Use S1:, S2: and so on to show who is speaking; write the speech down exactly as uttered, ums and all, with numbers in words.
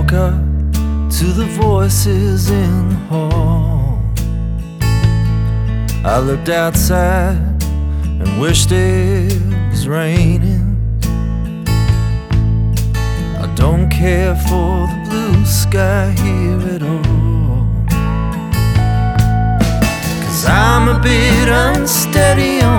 S1: woke up to the voices in the hall. I looked outside and wished it was raining. I don't care for the blue sky here at all, 'cause I'm a bit unsteady